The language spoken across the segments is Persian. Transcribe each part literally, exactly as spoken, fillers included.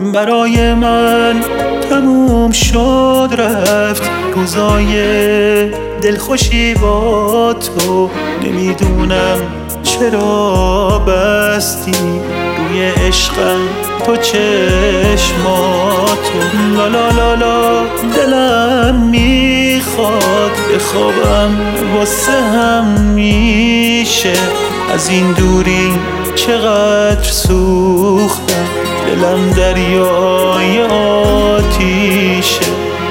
برای من تموم شد رفت روزای دلخوشی با تو. نمیدونم چرا بستی روی عشقم تو چشماتو. لا لا لا لا دلم میخواد بخوابم واسه همیشه. از این دوری چقدر سوختم، دلم دریای آتیشه.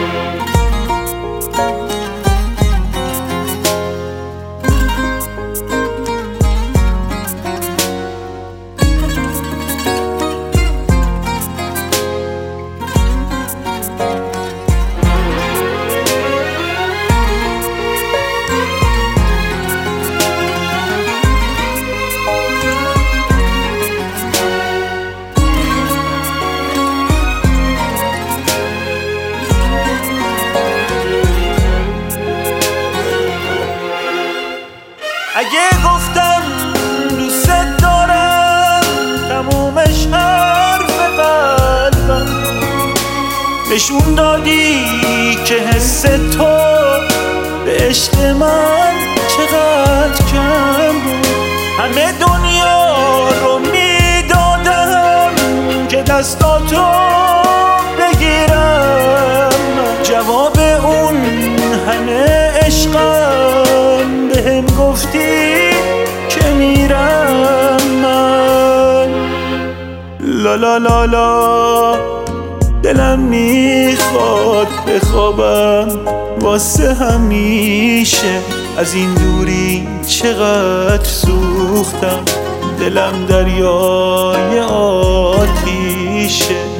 اگه گفتم دوست دارم تمومش حرف قلبم، نشون دادی که حس تو به عشق من چقدر کم بود. همه دنیا رو میدادم که دستاتو بگیرم، جواب اون همه عشقم بهم گفتی که میرم من. لا لا لا لا دلم میخواد بخوابم واسه همیشه. از این دوری چقدر سوختم، دلم دریای آتیشه.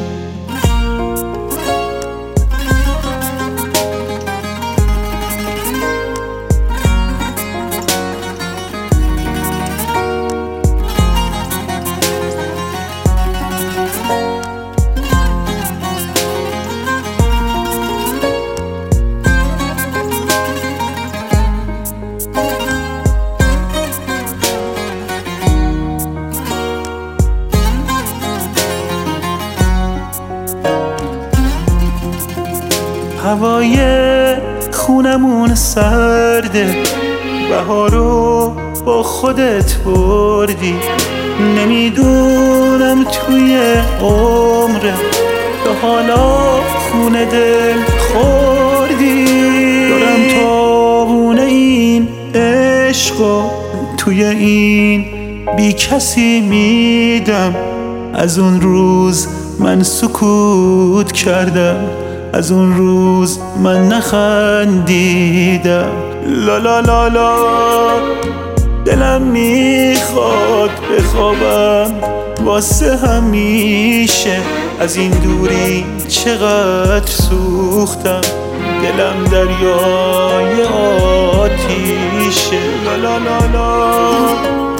هوای خونمون سرده، بهارو با خودت بردی. نمیدونم توی عمره تا حالا خونه دل خوردی. دارم تابون این عشقو توی این بی کسی میدم. از اون روز من سکوت کردم، از اون روز من نخندیدم. لا لا لا لا دلم میخواد بخوابم واسه همیشه. از این دوری چقدر سوختم، دلم دریای آتیشه. لا لا لا لا